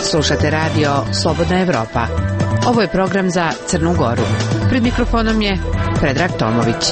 Slušate radio Slobodna Evropa. Ovo je program za Crnu Goru. Pred mikrofonom je Predrag Tomović.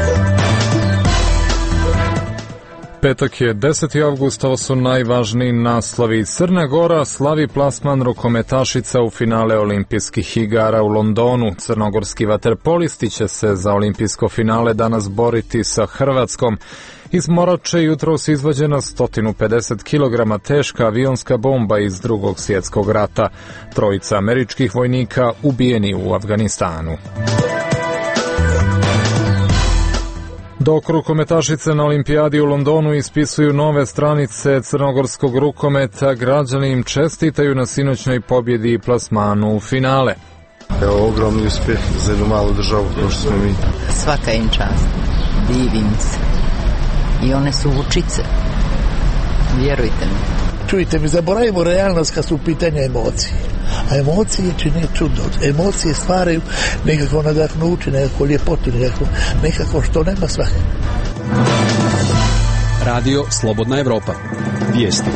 Petak je 10. avgust, ovo su najvažniji naslovi. Crna Gora slavi plasman rukometašica u finale olimpijskih igara u Londonu. Crnogorski vaterpolisti će se za olimpijsko finale danas boriti sa Hrvatskom. Iz Morače jutros izvađena 150 kg teška avionska bomba iz Drugog svjetskog rata. Trojica američkih vojnika ubijeni u Afganistanu. Dok rukometašice na olimpijadi u Londonu ispisuju nove stranice crnogorskog rukometa, građani im čestitaju na sinoćnoj pobjedi i plasmanu u finale. Evo, ogromni uspjeh za jednu malu državu kao što smo mi. Svaka im čast, divim se. I one su vučice, vjerujte mi. Čujte mi, zaboravimo realnost kad su u pitanju emocije. A emocije čine čudo. Emocije stvaraju nekako nadahnuće, nekako ljepotu, nekako što nema svake. Radio Slobodna Evropa. Vijesti.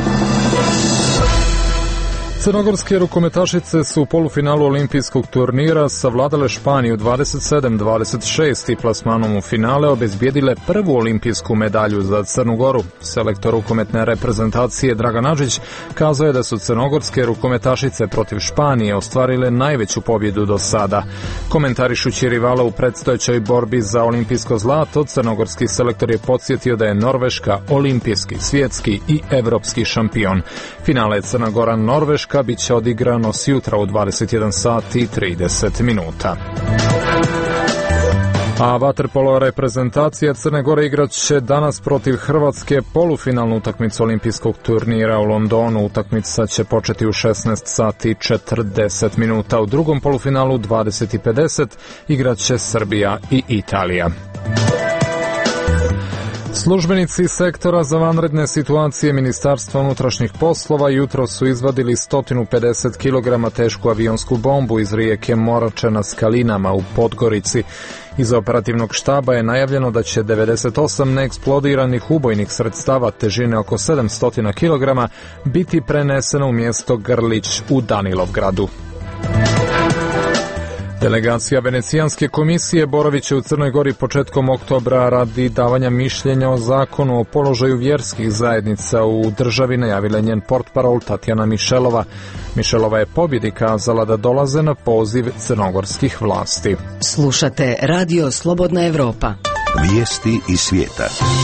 Crnogorske rukometašice su u polufinalu olimpijskog turnira savladale Španiju 27-26 i plasmanom u finale obezbijedile prvu olimpijsku medalju za Crnu Goru. Selektor rukometne reprezentacije Dragan Adžić kazao je da su crnogorske rukometašice protiv Španije ostvarile najveću pobjedu do sada. Komentarišući rivala u predstojećoj borbi za olimpijsko zlato, crnogorski selektor je podsjetio da je Norveška olimpijski, svjetski i evropski šampion. Finale Crna Gora-Norveška bit će odigrano sjutra u 21 sat i 30 minuta. A vaterpolo reprezentacija Crne Gore igrat će danas protiv Hrvatske polufinalnu utakmicu olimpijskog turnira u Londonu. Utakmica će početi u 16 sati i 40 minuta. U drugom polufinalu 20:50 igrat će Srbija i Italija. Službenici sektora za vanredne situacije Ministarstva unutrašnjih poslova jutro su izvadili 150 kg tešku avionsku bombu iz rijeke Morače na Skalinama u Podgorici. Iz operativnog štaba je najavljeno da će 98 neeksplodiranih ubojnih sredstava težine oko 700 kg biti preneseno u mjesto Grlić u Danilovgradu. Delegacija Venecijanske komisije boravit će u Crnoj Gori početkom oktobra radi davanja mišljenja o zakonu o položaju vjerskih zajednica u državi, najavila njen portparol Tatjana Mišelova. Mišelova je pobjedi kazala da dolaze na poziv crnogorskih vlasti. Slušate Radio Slobodna Evropa. Vijesti iz svijeta.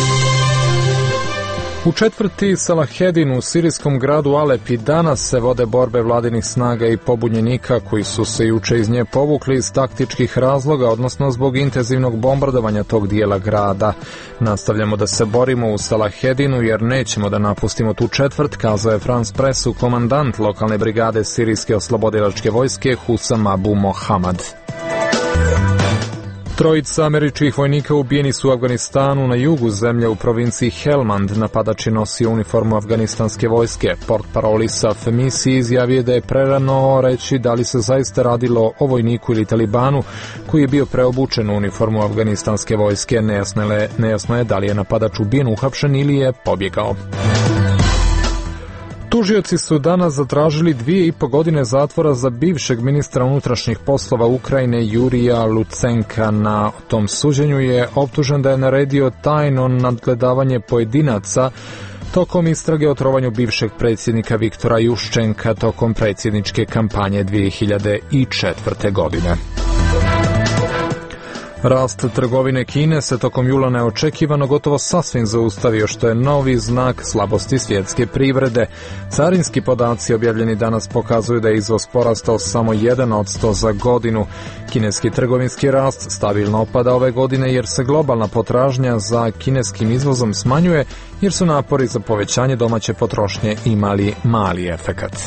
U četvrti Salahedin u sirijskom gradu Alep i danas se vode borbe vladinih snaga i pobunjenika koji su se juče iz nje povukli iz taktičkih razloga, odnosno zbog intenzivnog bombardovanja tog dijela grada. Nastavljamo da se borimo u Salahedinu jer nećemo da napustimo tu četvrt, kazao je France Pressu komandant lokalne brigade sirijske oslobodilačke vojske Husam Abu Mohamad. Trojica američkih vojnika ubijeni su u Afganistanu na jugu zemlje u provinciji Helmand. Napadač je nosio uniformu afganistanske vojske. Portparol ISAF misiji izjavio da je prerano reći da li se zaista radilo o vojniku ili talibanu koji je bio preobučen u uniformu afganistanske vojske. Nejasno je da li je napadač ubijen, uhapšen ili je pobjegao. Tužioci su danas zatražili 2,5 godine zatvora za bivšeg ministra unutrašnjih poslova Ukrajine Jurija Lucenka. Na tom suđenju je optužen da je naredio tajno nadgledavanje pojedinaca tokom istrage o trovanju bivšeg predsjednika Viktora Juščenka tokom predsjedničke kampanje 2004. godine. Rast trgovine Kine se tokom jula neočekivano gotovo sasvim zaustavio, što je novi znak slabosti svjetske privrede. Carinski podaci objavljeni danas pokazuju da je izvoz porastao samo 1% za godinu. Kineski trgovinski rast stabilno opada ove godine jer se globalna potražnja za kineskim izvozom smanjuje, jer su napori za povećanje domaće potrošnje imali mali efekat.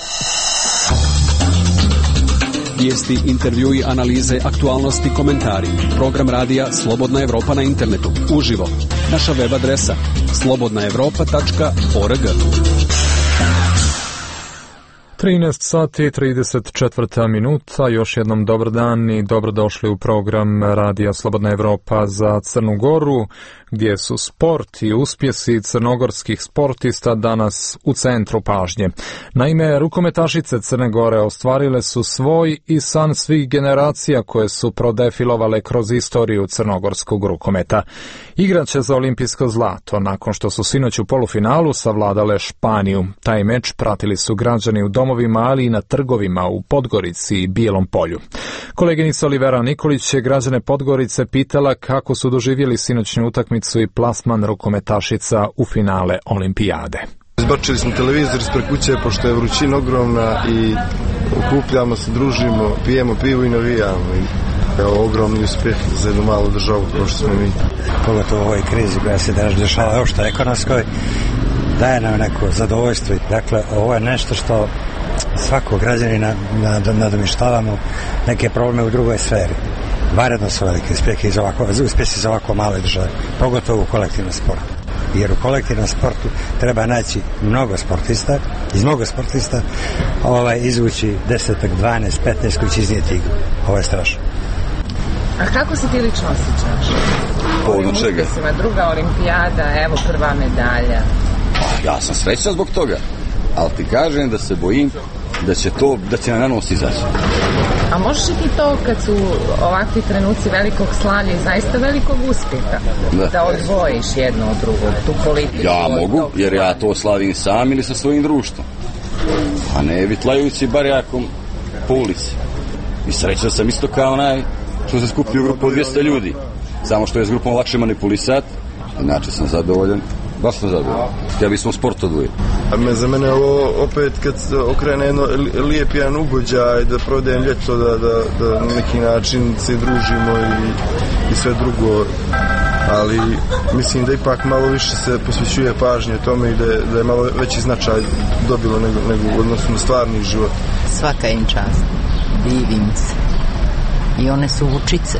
Vijesti, intervjui, analize, aktualnosti, komentari. Program radija Slobodna Evropa na internetu. Uživo. Naša web adresa slobodnaevropa.org. 13 sati i 34 minuta, još jednom dobar dan i dobrodošli u program Radija Slobodna Evropa za Crnu Goru, gdje su sport i uspjesi crnogorskih sportista danas u centru pažnje. Naime, rukometašice Crne Gore ostvarile su svoj i san svih generacija koje su prodefilovale kroz istoriju crnogorskog rukometa. Igraće za olimpijsko zlato nakon što su sinoć u polufinalu savladale Španiju. Taj meč pratili su građani u domovima, ali i na trgovima u Podgorici i Bijelom Polju. Koleginica Olivera Nikolić je građane Podgorice pitala kako su doživjeli sinoćnju utakmicu i plasman rukometašica u finale olimpijade. Izbačili smo televizor ispred kuće pošto je vrućina ogromna i okupljamo se, družimo, pijemo pivu i navijamo. Ogromni uspjeh za jednu malu državu kao što smo mi. Pogotovo u ovoj krizi koja se danas dešava uopšte ekonomskoj, daje nam neko zadovoljstvo. Dakle, ovo je nešto što svakog građanina nadomištavamo neke probleme u drugoj sferi. Varedno su velike uspjesi za ovako male države, pogotovo u kolektivnom sportu. Jer u kolektivnom sportu treba naći mnogo sportista, iz mnogo sportista izvući 10, 12, 15 koji će iznijeti igru. Ovo je strašno. A kako se ti lično osjećaš? Povodom čega? Druga olimpijada, evo prva medalja. Ja sam srećan zbog toga, ali ti kažem da se bojim da će na nos izaći. A možeš li ti to kad su ovakvi trenuci velikog slavlja i zaista velikog uspjeha da odvojiš jedno od drugog, tu politiku? Ja mogu, jer ja to slavim sam ili sa svojim društvom, a ne vitlajući barjakom po ulici. I srećan sam isto kao onaj što se skupi u grupu od 200 ljudi, samo što je s grupom lakše manipulisati, inače sam zadovoljan. Baš sam zadovoljan. Ja bismo sport odvojili. A za mene ovo opet kad okrene jedno lijep jedan ugođaj, da prodajem ljeto, da na neki način se družimo i sve drugo. Ali mislim da ipak malo više se posvećuje pažnje tome i da je malo veći značaj dobilo nego u odnosu na stvarni život. Svaka im čast. Divim se. I one su vučice.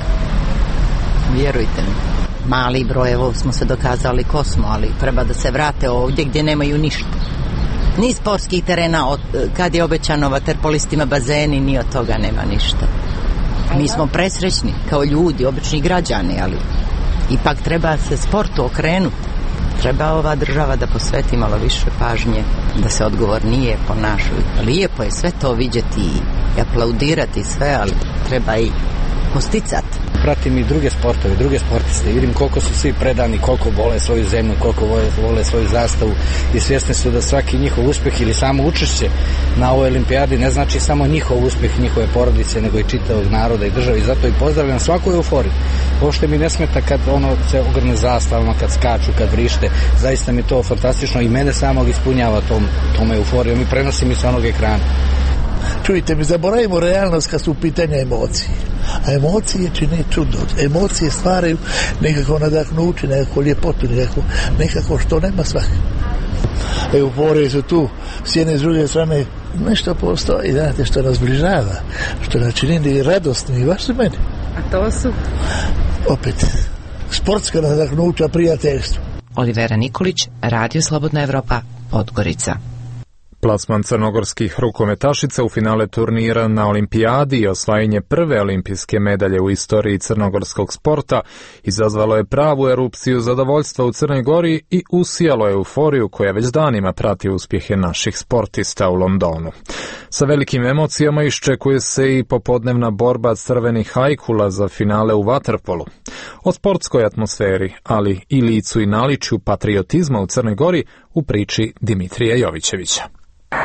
Vjerujte mi. Mali broj, evo smo se dokazali ko smo, ali treba da se vrate ovdje gdje nemaju ništa. Ni sportskih terena, kad je obećano vaterpolistima bazeni, ni od toga nema ništa. Mi smo presrećni kao ljudi, obični građani, ali ipak treba se sportu okrenuti. Treba ova država da posveti malo više pažnje, da se odgovornije ponašaju. Lijepo je sve to vidjeti i aplaudirati sve, ali treba i posticati. Pratim i druge sportove, druge sportiste, vidim koliko su svi predani, koliko vole svoju zemlju, koliko vole svoju zastavu i svjesni su da svaki njihov uspjeh ili samo učešće na ovoj olimpijadi ne znači samo njihov uspjeh, njihove porodice, nego i čitavog naroda i države, i zato i pozdravljam svaku euforiju. Uopšte mi ne smeta kad se ogrne zastavama, kad skaču, kad vrište, zaista mi to fantastično i mene samog ispunjava tom euforijom i prenosi mi se onog ekrana. Čujte mi, zaboravimo realnost kad su u pitanju emocije. A emocije čine čudo. Emocije stvaraju nekako nadahnuće, nekako ljepotu, nekako što nema svaki. Euforije su tu, s jedne s druge strane nešto postoji, znate, što nas bližava, što nas čini radosni i baš su meni. A to su? Opet, sportska nadahnuća, prijateljstvo. Olivera Nikolić, Radio Slobodna Evropa, Podgorica. Plasman crnogorskih rukometašica u finale turnira na olimpijadi i osvajanje prve olimpijske medalje u istoriji crnogorskog sporta izazvalo je pravu erupciju zadovoljstva u Crnoj Gori i usijalo euforiju koja već danima prati uspjehe naših sportista u Londonu. Sa velikim emocijama iščekuje se i popodnevna borba crvenih hajkula za finale u vaterpolu. O sportskoj atmosferi, ali i licu i naličju patriotizma u Crnoj Gori u priči Dimitrija Jovićevića. 5,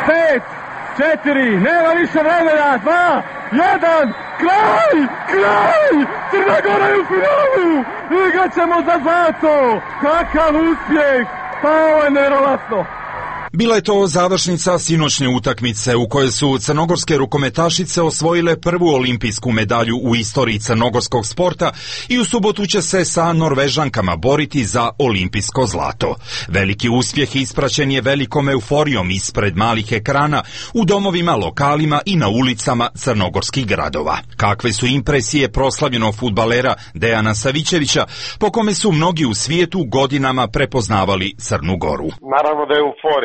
4, nema više vremena, 2, 1, kraj! Crna Gora je u finalu! Igraćemo za zlato! Kakav uspjeh! Pa ovo je nevjerovatno! Bila je to završnica sinoćne utakmice u kojoj su crnogorske rukometašice osvojile prvu olimpijsku medalju u istoriji crnogorskog sporta i u subotu će se sa Norvežankama boriti za olimpijsko zlato. Veliki uspjeh ispraćen je velikom euforijom ispred malih ekrana u domovima, lokalima i na ulicama crnogorskih gradova. Kakve su impresije proslavljenog fudbalera Dejana Savićevića, po kome su mnogi u svijetu godinama prepoznavali Crnu Goru? Naravno da je euforija.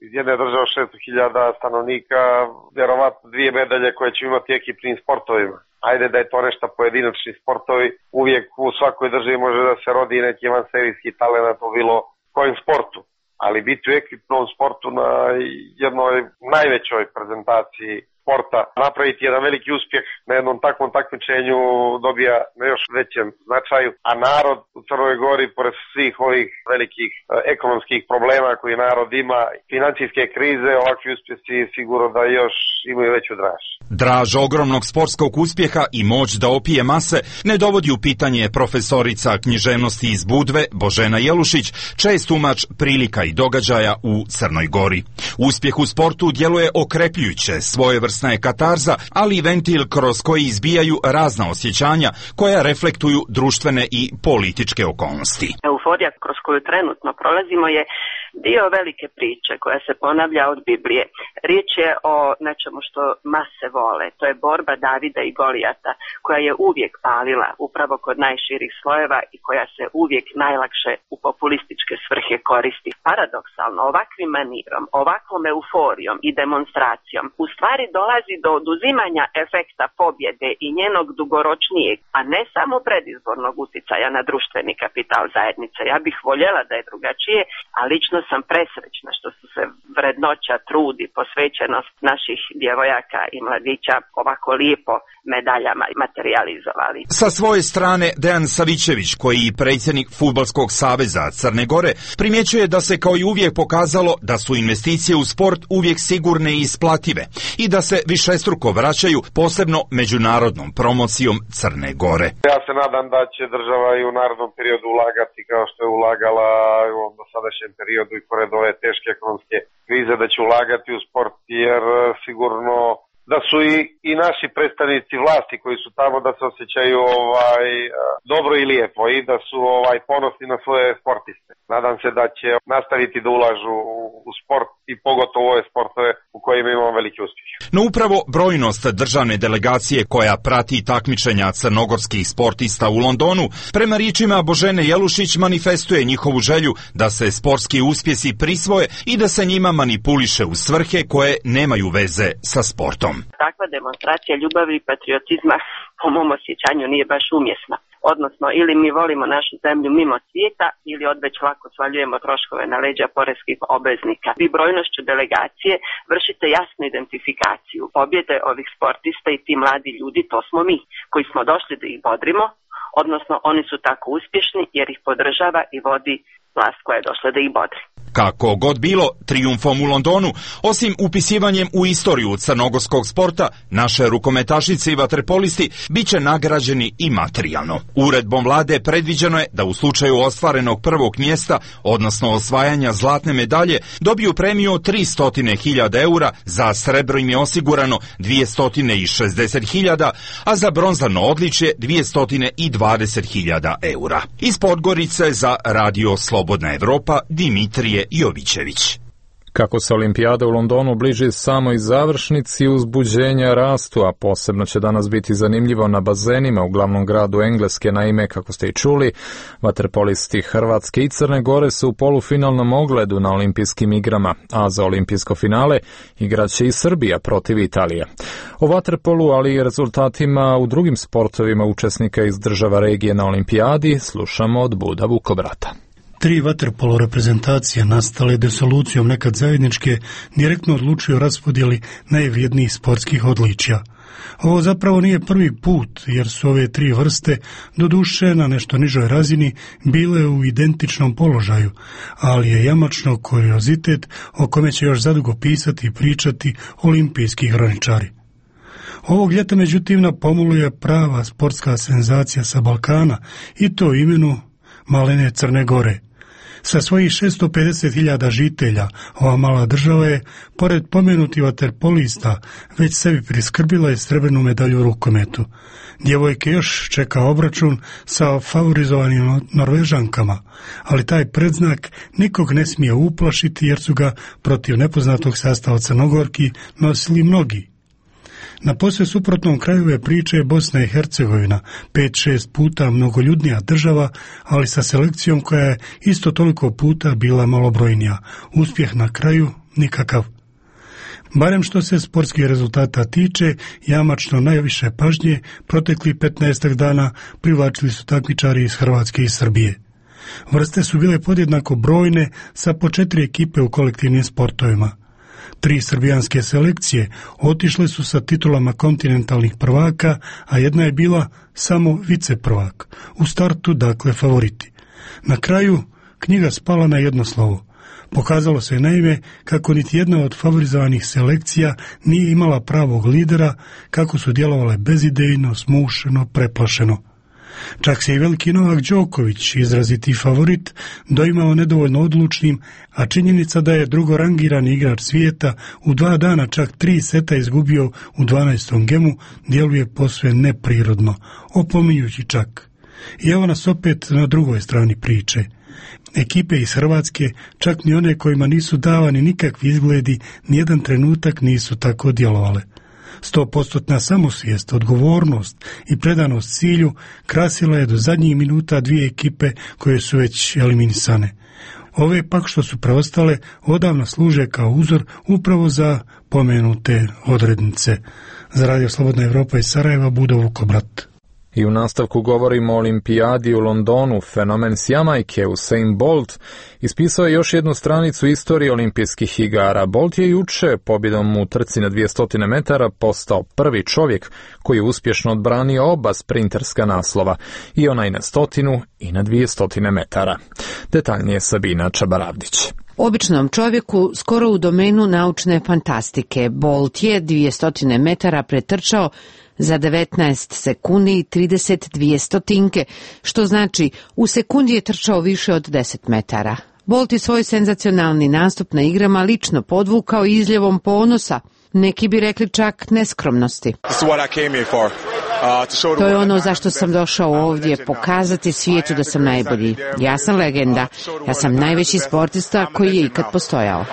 iz jedne države od 600.000 stanovnika, vjerovatno 2 medalje koje će imati ekipnim sportovima. Ajde da je to nešto pojedinačni sportovi, uvijek u svakoj državi može da se rodi neki vanserijski talent u bilo kojem sportu. Ali biti u ekipnom sportu na jednoj najvećoj prezentaciji sporta, napraviti jedan veliki uspjeh na jednom takvom takmičenju dobija na još većem značaju, a narod u Crnoj Gori, pored svih ovih velikih ekonomskih problema koji narod ima, financijske krize, ovakvi uspjesi sigurno da još imaju veću draž. Draž ogromnog sportskog uspjeha i moć da opije mase ne dovodi u pitanje profesorica književnosti iz Budve Božena Jelušić, čest tumač prilika i događaja u Crnoj Gori. Uspjeh u sportu djeluje okrepljujuće, svojevrsna je katarza, ali i ventil kroz koji izbijaju razna osjećanja koja reflektuju društvene i političke okolnosti. Euforija kroz koju trenutno prolazimo je dio velike priče koja se ponavlja od Biblije. Riječ je o nečemu što mase vole. To je borba Davida i Golijata koja je uvijek palila upravo kod najširih slojeva i koja se uvijek najlakše u populističke svrhe koristi. Paradoksalno, ovakvim manirom, ovakvom euforijom i demonstracijom u stvari dolazi do oduzimanja efekta pobjede i njenog dugoročnijeg, a ne samo predizbornog uticaja na društveni kapital zajednice. Ja bih voljela da je drugačije, a lično sam presrećna što su se vrednoća, trud i posvećenost naših djevojaka i mladića ovako lijepo medaljama materializovali. Sa svoje strane Dejan Savićević, koji je predsjednik Fudbalskog saveza Crne Gore, primjećuje da se kao i uvijek pokazalo da su investicije u sport uvijek sigurne i isplative i da se višestruko vraćaju, posebno međunarodnom promocijom Crne Gore. Ja se nadam da će država i u narednom periodu ulagati kao što je ulagala u dosadašnjem periodu i pored ove teške ekonomske krize, da će ulagati u sport, jer sigurno da su i naši predstavnici vlasti koji su tamo da se osjećaju dobro i lijepo i da su ponosni na svoje sportiste. Nadam se da će nastaviti da ulažu u sport i pogotovo ove sportove u kojima imamo veliki uspjeh. No upravo brojnost državne delegacije koja prati takmičenja crnogorskih sportista u Londonu, prema riječima Božene Jelušić, manifestuje njihovu želju da se sportski uspjesi prisvoje i da se njima manipuliše u svrhe koje nemaju veze sa sportom. Takva demonstracija ljubavi i patriotizma po mom osjećanju nije baš umjesna. Odnosno, ili mi volimo našu zemlju mimo svijeta, ili odveć lako svaljujemo troškove na leđa poreskih obveznika. Vi brojnošću delegacije vršite jasnu identifikaciju. Pobjede ovih sportista i ti mladi ljudi, to smo mi, koji smo došli da ih bodrimo, odnosno oni su tako uspješni jer ih podržava i vodi vlast koja je došla da ih bodri. Kako god bilo, trijumfom u Londonu, osim upisivanjem u istoriju crnogorskog sporta, naše rukometašice i vaterpolisti bit će nagrađeni i materijalno. Uredbom vlade predviđeno je da u slučaju ostvarenog prvog mjesta, odnosno osvajanja zlatne medalje, dobiju premiju od 300.000 eura, za srebro im je osigurano 260.000, a za bronzano odličje 220.000 eura. Iz Podgorice za Radio Slobodna Evropa, Dimitrije Jovićević. Kako se olimpijada u Londonu bliži samoj završnici, uzbuđenja rastu, a posebno će danas biti zanimljivo na bazenima u glavnom gradu Engleske. Naime, kako ste i čuli, vaterpolisti Hrvatske i Crne Gore su u polufinalnom ogledu na olimpijskim igrama, a za olimpijsko finale igraće i Srbija protiv Italije. O vaterpolu, ali i rezultatima u drugim sportovima učesnika iz država regije na olimpijadi slušamo od Buda Vukobrata. 3 vaterpolo reprezentacije nastale disolucijom nekad zajedničke direktno odlučuju o raspodjeli najvrijednijih sportskih odličja. Ovo zapravo nije prvi put, jer su ove 3 vrste, doduše na nešto nižoj razini, bile u identičnom položaju, ali je jamačno kuriozitet o kome će još zadugo pisati i pričati olimpijski hroničari. Ovog ljeta međutim na pomolu je prava sportska senzacija sa Balkana, i to imenu malene Crne Gore. Sa svojih 650.000 žitelja, ova mala država je, pored pomenutih vaterpolista, već sebi priskrbila i srebrnu medalju u rukometu. Djevojke još čeka obračun sa favorizovanim Norvežankama, ali taj predznak nikog ne smije uplašiti jer su ga protiv nepoznatog sastava Crnogorki nosili mnogi. Na posve suprotnom kraju ove priče je Bosna i Hercegovina, 5-6 puta mnogoljudnija država, ali sa selekcijom koja je isto toliko puta bila malobrojnija. Uspjeh na kraju nikakav. Barem što se sportskih rezultata tiče, jamačno najviše pažnje proteklih 15 dana privlačili su takmičari iz Hrvatske i Srbije. Vrste su bile podjednako brojne sa po 4 ekipe u kolektivnim sportovima. 3 srbijanske selekcije otišle su sa titulama kontinentalnih prvaka, a jedna je bila samo viceprvak. U startu, dakle, favoriti. Na kraju, knjiga spala na jedno slovo. Pokazalo se naime kako niti jedna od favorizovanih selekcija nije imala pravog lidera, kako su djelovale bezidejno, smušeno, preplašeno. Čak se i veliki Novak Đoković, izraziti favorit, doimao nedovoljno odlučnim, a činjenica da je drugorangirani igrač svijeta u 2 dana čak 3 seta izgubio u 12. gemu, djeluje posve neprirodno, opominjući čak. I evo nas opet na drugoj strani priče. Ekipe iz Hrvatske, čak ni one kojima nisu davani nikakvi izgledi, nijedan trenutak nisu tako djelovale. 100% samosvijest, odgovornost i predanost cilju krasila je do zadnjih minuta 2 ekipe koje su već eliminisane. Ove pak što su preostale odavno služe kao uzor upravo za pomenute odrednice. Za Radio Slobodna Evropa iz Sarajeva, Budo Vukobrat. I u nastavku govorimo o olimpijadi u Londonu. Fenomen s Jamajke Usain Bolt ispisao je još jednu stranicu istorije olimpijskih igara. Bolt je juče pobjedom u trci na 200 metara postao prvi čovjek koji je uspješno odbranio oba sprinterska naslova, i onaj na 100 i na 200 metara. Detaljnije Sabina Čabaravdić. Običnom čovjeku skoro u domenu naučne fantastike. Bolt je 200 metara pretrčao za 19 sekundi i 32 stotinke, što znači u sekundi je trčao više od 10 metara. Bolt je svoj senzacionalni nastup na igrama lično podvukao izljevom ponosa, neki bi rekli čak neskromnosti. To je ono zašto sam došao ovdje, pokazati svijetu da sam najbolji. Ja sam legenda, ja sam najveći sportista koji je ikad postojao.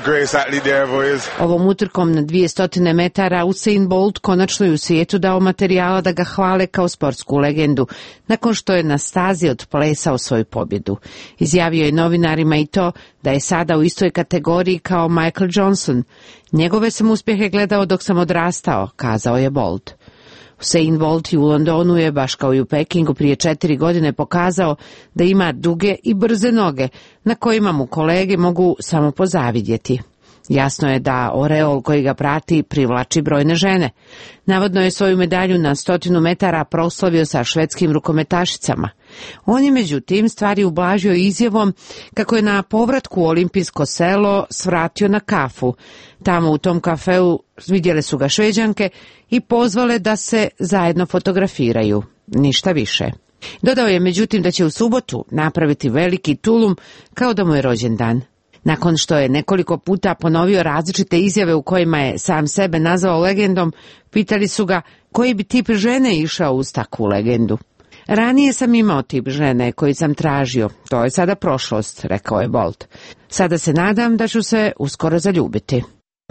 Ovom utrkom na 200 metara Usain Bolt konačno je u svijetu dao materijala da ga hvale kao sportsku legendu, nakon što je na stazi odplesao svoju pobjedu. Izjavio je novinarima i to da je sada u istoj kategoriji kao Michael Johnson. Njegove sam uspjehe gledao dok sam odrastao, kazao je Bolt. Usain Bolt u Londonu je, baš kao i u Pekingu prije 4 godine, pokazao da ima duge i brze noge, na kojima mu kolege mogu samo pozavidjeti. Jasno je da oreol koji ga prati privlači brojne žene. Navodno je svoju medalju na 100 metara proslavio sa švedskim rukometašicama. On je međutim stvari ublažio izjavom kako je na povratku u olimpijsko selo svratio na kafu. Tamo u tom kafeu vidjele su ga Šveđanke i pozvale da se zajedno fotografiraju. Ništa više. Dodao je međutim da će u subotu napraviti veliki tulum kao da mu je rođendan. Nakon što je nekoliko puta ponovio različite izjave u kojima je sam sebe nazvao legendom, pitali su ga koji bi tip žene išao uz takvu legendu. Ranije sam imao tip žene koji sam tražio, to je sada prošlost, rekao je Bolt. Sada se nadam da ću se uskoro zaljubiti.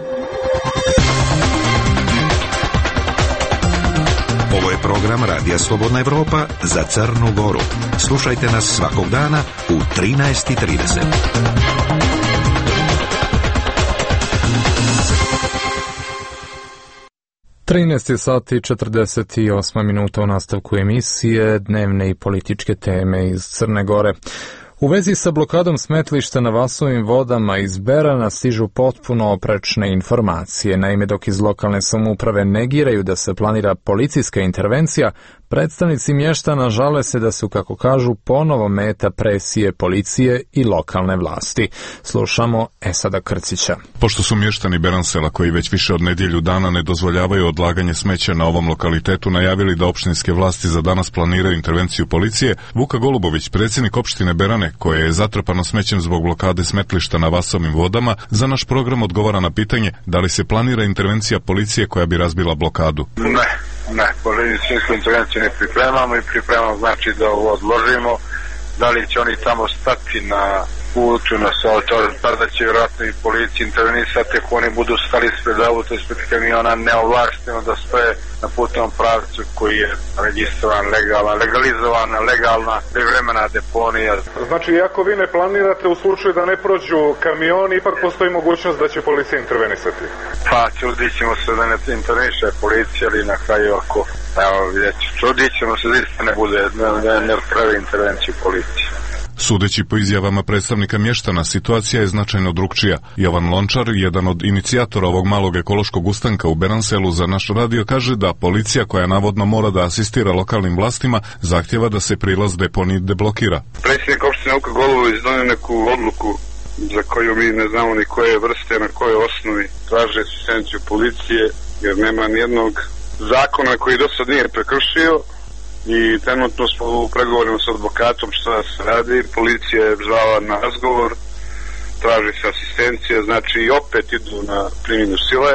Ovo je program Radija Slobodna Evropa za Crnu Goru. Slušajte nas svakog dana u 13:30. sati 48 minuta u nastavku emisije, dnevne i političke teme iz Crne Gore. U vezi sa blokadom smetlišta na Vasovim vodama iz Berana stižu potpuno oprečne informacije. Naime, dok iz lokalne samouprave negiraju da se planira policijska intervencija, predstavnici mještana žale se da su, kako kažu, ponovo meta presije policije i lokalne vlasti. Slušamo Esada Krcića. Pošto su mještani Beransela, koji već više od nedjelju dana ne dozvoljavaju odlaganje smeća na ovom lokalitetu, najavili da opštinske vlasti za danas planiraju intervenciju policije, Vuka Golubović, predsjednik opštine Berane, koje je zatrpano smećem zbog blokade smetlišta na Vasovim vodama, za naš program odgovara na pitanje da li se planira intervencija policije koja bi razbila blokadu. Ne, policijsku intervenciju ne pripremamo i pripremamo znači da ovo odložimo. Da li će oni tamo stati na putu nas, ali tada će vjerojatno i policija intervenisati ako oni budu stali ispred auta, ispred kamiona neovlašteno da stoje na putnom pravcu koji je registrovan, legalizovana, legalna, privremena deponija. Znači, ako vi ne planirate u slučaju da ne prođu kamioni, ipak postoji mogućnost da će policija intervenisati? Pa, trudit ćemo se da ne interveniše policija, ali na kraju ako, evo vidjeti, trudit ćemo se da ne bude, ne pravi intervenciju policije. Sudeći po izjavama predstavnika mještana, situacija je značajno drukčija. Jovan Lončar, jedan od inicijatora ovog malog ekološkog ustanka u Beranselu, za naš radio kaže da policija, koja navodno mora da asistira lokalnim vlastima, zahtjeva da se prilaz deponiji deblokira. Predsjednik opštine Vuka Golubović donio neku odluku za koju mi ne znamo ni koje vrste, na kojoj osnovi traže asistenciju policije, jer nema nijednog zakona koji do sad nije prekršio. I trenutno smo u pregovorima s advokatom što se radi, policija je zvala na razgovor, traži se asistencija, znači opet idu na primjenu sile,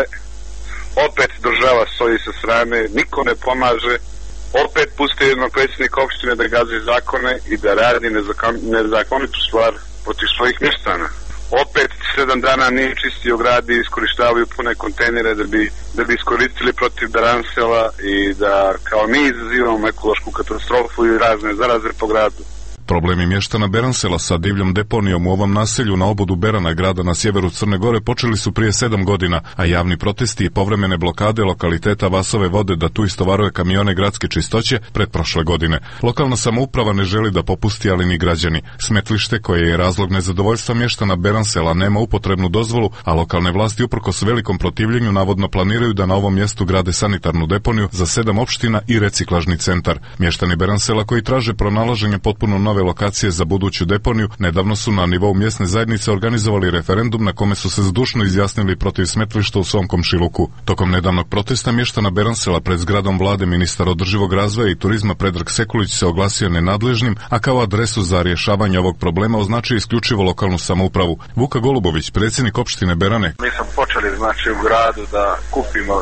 opet država stoji sa strane, niko ne pomaže, opet puste jednog predsjednika opštine da gazi zakone i da radi nezakonitu stvar protiv svojih mještana. Opet 7 dana nije čistio grad i iskorištavaju pune kontejnere da bi iskoristili protiv Beransela i da kao mi izazivamo ekološku katastrofu i razne zaraze po gradu. Problemi mještana Beransela sa divljom deponijom u ovom naselju na obodu Berana, grada na sjeveru Crne Gore, počeli su prije 7 godina, a javni protesti i povremene blokade lokaliteta Vasove vode da tu istovaruje kamione gradske čistoće pretprošle godine. Lokalna samouprava ne želi da popusti, ali ni građani. Smetlište, koje je razlog nezadovoljstva mještana Beransela, nema upotrebnu dozvolu, a lokalne vlasti uprkos velikom protivljenju navodno planiraju da na ovom mjestu grade sanitarnu deponiju za 7 opština i reciklažni centar. Mještani Beransela, koji traže pronalaženje potpuno nove lokacije za buduću deponiju, nedavno su na nivou mjesne zajednice organizovali referendum na kome su se zdušno izjasnili protiv smetlišta u svom komšiluku. Tokom nedavnog protesta mještana Beransela pred zgradom vlade ministar održivog razvoja i turizma Predrag Sekulić se oglasio nenadležnim, a kao adresu za rješavanje ovog problema označio isključivo lokalnu samoupravu. Vuka Golubović, predsjednik opštine Berane. Mi smo počeli znači u gradu da kupimo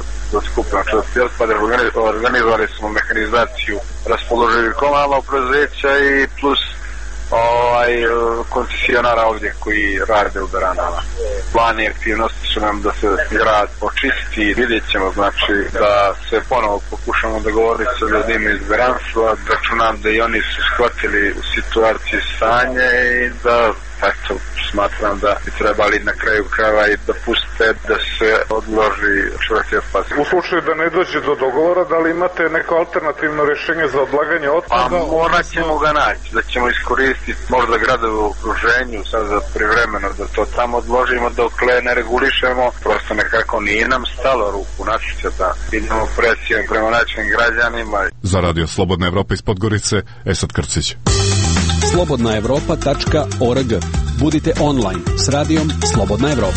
otpade, organizovali smo mehanizaciju raspoloživih komunalnog preduzeća i plus koncesionara ovdje koji rade u Beranama. Plani aktivnosti su nam da se grad očisti i vidjet ćemo, znači da se ponovo pokušamo dogovoriti sa ljudima iz Beransela, računam da i oni su shvatili situaciju stanje i da smatram da bi trebali na kraju krajeva i da puste da se odloži čvrsti otpad. U slučaju da ne dođe do dogovora, da li imate neko alternativno rješenje za odlaganje otpada? Pa morat ćemo ga naći, da ćemo iskoristiti možda gradove u okruženju sad za privremeno da to tamo odložimo dokle ne regulišemo, prosto nekako nije nam stalo ruku načiće da idemo presijom prema našim građanima. Za Radio Slobodna Evropa iz Podgorice, Esad Krcić. slobodnaevropa.org. Budite online s radijom Slobodna Evropa.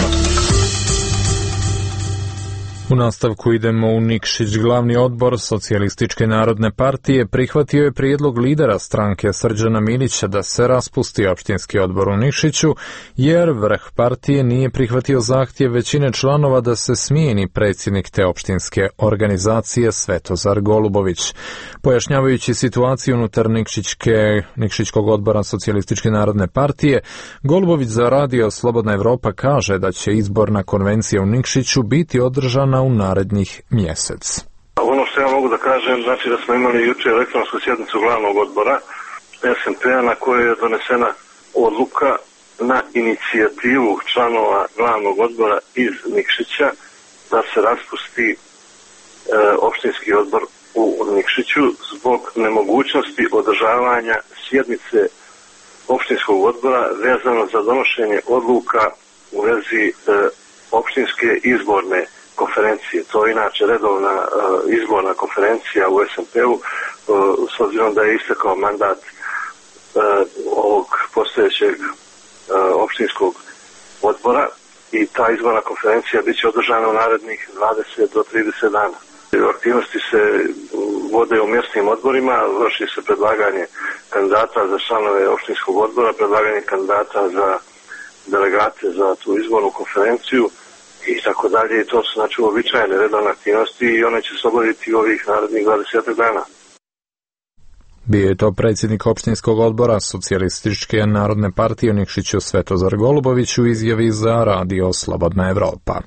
U nastavku idemo u Nikšić. Glavni odbor Socijalističke narodne partije prihvatio je prijedlog lidera stranke Srđana Milića da se raspusti opštinski odbor u Nikšiću, jer vrh partije nije prihvatio zahtjev većine članova da se smijeni predsjednik te opštinske organizacije Svetozar Golubović. Pojašnjavajući situaciju unutar Nikšićkog odbora Socijalističke narodne partije, Golubović za radio Slobodna Evropa kaže da će izborna konvencija u Nikšiću biti održana u narednih mjesec. Ono što ja mogu da kažem, znači da smo imali jučer elektronsku sjednicu glavnog odbora SNP-a na kojoj je donesena odluka na inicijativu članova glavnog odbora iz Nikšića da se raspusti opštinski odbor u Nikšiću zbog nemogućnosti održavanja sjednice opštinskog odbora vezano za donošenje odluka u vezi opštinske izborne konferencije. To je inače redovna izborna konferencija u SMP-u, s obzirom da je istekao mandat ovog postojećeg opštinskog odbora i ta izborna konferencija bit će održana u narednih 20 do 30 dana. Aktivnosti se vode u mjesnim odborima, vrši se predlaganje kandidata za članove opštinskog odbora, predlaganje kandidata za delegate za tu izbornu konferenciju i tako dalje. I to su znači uobičajene redovne aktivnosti i one će se obaviti ovih narednih 20 dana. Bio je to predsjednik opštinskog odbora Socijalističke narodne partije u Nikšiću Svetozar Golubović u izjavi za Radio Slobodna Evropa.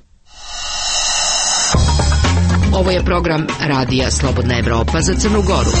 Ovo je program Radija Slobodna Evropa za Crnu Goru.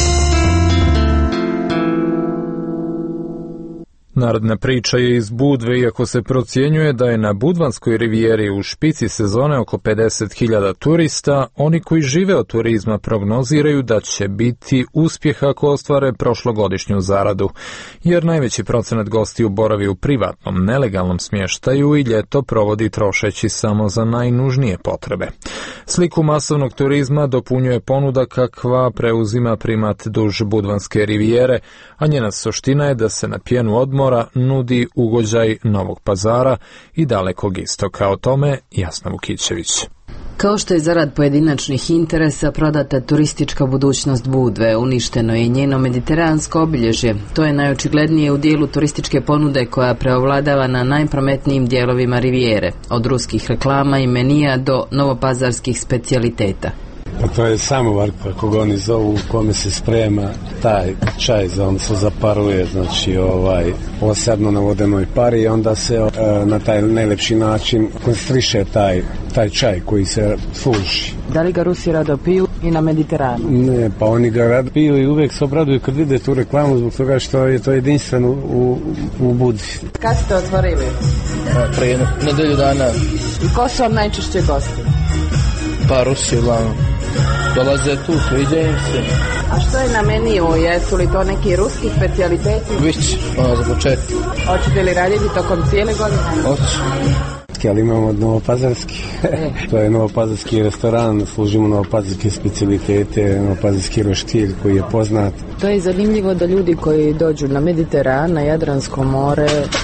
Narodna priča je iz Budve, iako se procjenjuje da je na Budvanskoj rivijeri u špici sezone oko 50.000 turista, oni koji žive od turizma prognoziraju da će biti uspjeh ako ostvare prošlogodišnju zaradu, jer najveći procenat gostiju boravi u privatnom, nelegalnom smještaju i ljeto provodi trošeći samo za najnužnije potrebe. Sliku masovnog turizma dopunjuje ponuda kakva preuzima primat duž Budvanske rivijere, a njena suština je da se na pjenu odmora nudi ugođaj Novog Pazara i Dalekog Istoka. O tome Jasna Vukićević. Kao što je zarad pojedinačnih interesa prodata turistička budućnost Budve, uništeno je i njeno mediteransko obilježje. To je najočiglednije u dijelu turističke ponude koja preovladava na najprometnijim dijelovima rivijere, od ruskih reklama i menija do novopazarskih specijaliteta. Pa to je samovar, kako ga oni zovu, u kome se sprema taj čaj, on se zaparuje, znači posebno na vodenoj pari i onda se na taj najlepši način koncentriše taj čaj koji se služi. Da li ga Rusi rado piju i na Mediteranu? Ne, pa oni ga rado piju i uvijek se obraduju kad vide tu reklamu zbog toga što je to jedinstveno u Budvi. Kad ste otvorili? Prije nedelju dana. I ko su vam najčešće gosti? Pa Rusi uglavnom. Dolaze tu, sviđa im se. A što je na meniju? Jesu li to neki ruski specijaliteti? Vić, za početak. Hoćete li raditi tokom cijele godine? Hoću. Ali imamo novopazarski. To je novopazarski restoran, služimo novopazarske specijalitete, novopazarski roštilj koji je poznat. To je zanimljivo da ljudi koji dođu na Mediteran, na Jadransko more,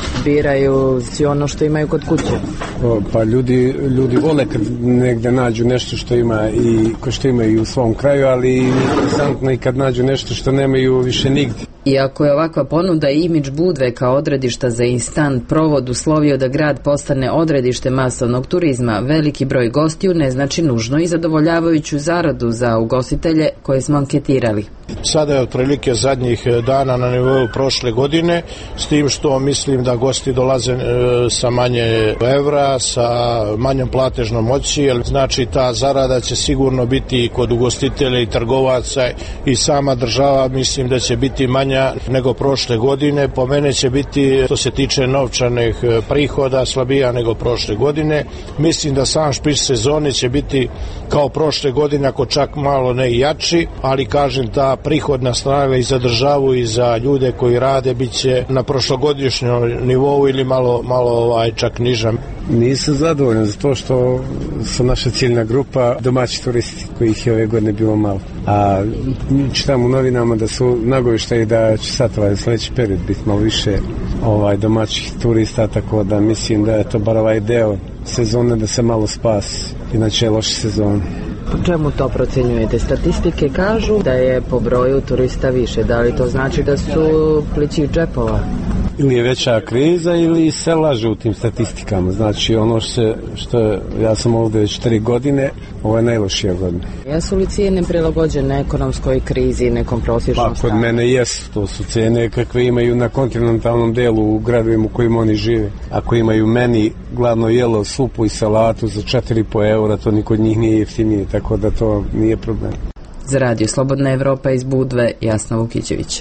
biraju ono što imaju kod kuće. Pa ljudi vole kad negdje nađu nešto što ima i što imaju u svom kraju, ali interesantno i kad nađu nešto što nemaju više nigdje. Iako je ovakva ponuda i imidž Budve kao odredišta za instant provod uslovio da grad postane odredište masovnog turizma, veliki broj gostiju ne znači nužno i zadovoljavajuću zaradu za ugostitelje koje smo anketirali. Sada je otprilike zadnjih dana na nivou prošle godine, s tim što mislim da gosti dolaze sa manje evra, sa manjom platežnom moći, znači ta zarada će sigurno biti kod ugostitelja i trgovaca i sama država mislim da će biti manja nego prošle godine. Po mene će biti, što se tiče novčanih prihoda, slabija nego prošle godine. Mislim da sam špic sezone će biti kao prošle godine, ako čak malo ne i jači, ali kažem ta prihodna snaga i za državu i za ljude koji rade bit će na prošlogodišnjom nivou ili malo čak niža. Nisam zadovoljan za to što su naša ciljna grupa domaći turisti kojih je ove godine bilo malo. A čitam u novinama da su nagovještaji da će sad sljedeći period biti malo više domaćih turista, tako da mislim da je to bar ovaj deo sezone da se malo spasi, inače je loša sezona. Po čemu to procjenjujete? Statistike kažu da je po broju turista više. Da li to znači da su plići džepova? Ili je veća kriza ili se laže u tim statistikama. Znači ono što ja sam ovdje već 3 godine, ovo je najlošija godina. Jesu li cijene prilagođene ekonomskoj krizi i nekom prosječnom stanju? Kod mene jesu. To su cijene kakve imaju na kontinentalnom delu u gradovima u kojima oni žive. Ako imaju meni glavno jelo, supu i salatu za 4,5 eura, to nikod njih nije jeftinije, tako da to nije problem. Za Radio Slobodna Evropa iz Budve, Jasna Vukićević.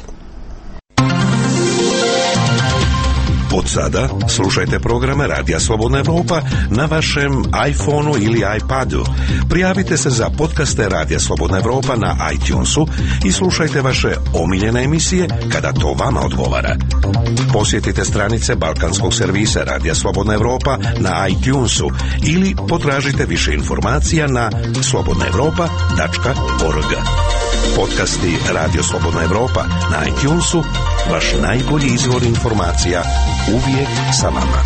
Od sada slušajte programe Radija Slobodna Evropa na vašem iPhoneu ili iPadu. Prijavite se za podcaste Radija Slobodna Evropa na iTunesu i slušajte vaše omiljene emisije kada to vama odgovara. Posjetite stranice balkanskog servisa Radija Slobodna Evropa na iTunesu ili potražite više informacija na slobodnaevropa.org. Podcasti Radio Slobodna Evropa na iTunesu, vaš najbolji izvor informacija, uvijek sa vama.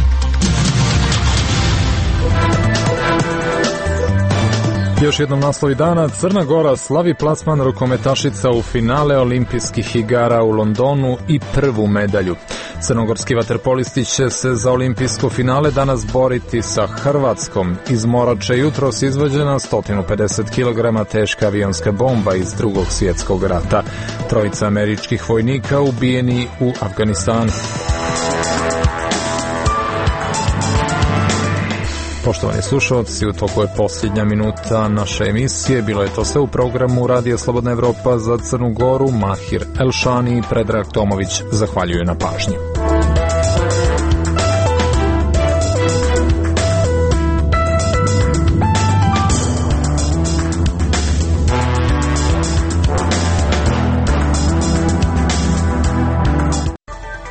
Još jednom naslovi dana. Crna Gora slavi plasman rukometašica u finale olimpijskih igara u Londonu i prvu medalju. Crnogorski vaterpolisti će se za olimpijsko finale danas boriti sa Hrvatskom. Iz Morače jutros izvađena 150 kg teška avionska bomba iz Drugog svjetskog rata. 3 američkih vojnika ubijeni u Afganistanu. Poštovani slušalci, u toku je posljednja minuta naše emisije. Bilo je to sve u programu Radija Slobodna Evropa za Crnu Goru. Mahir Elšani i Predrag Tomović zahvaljuju na pažnji.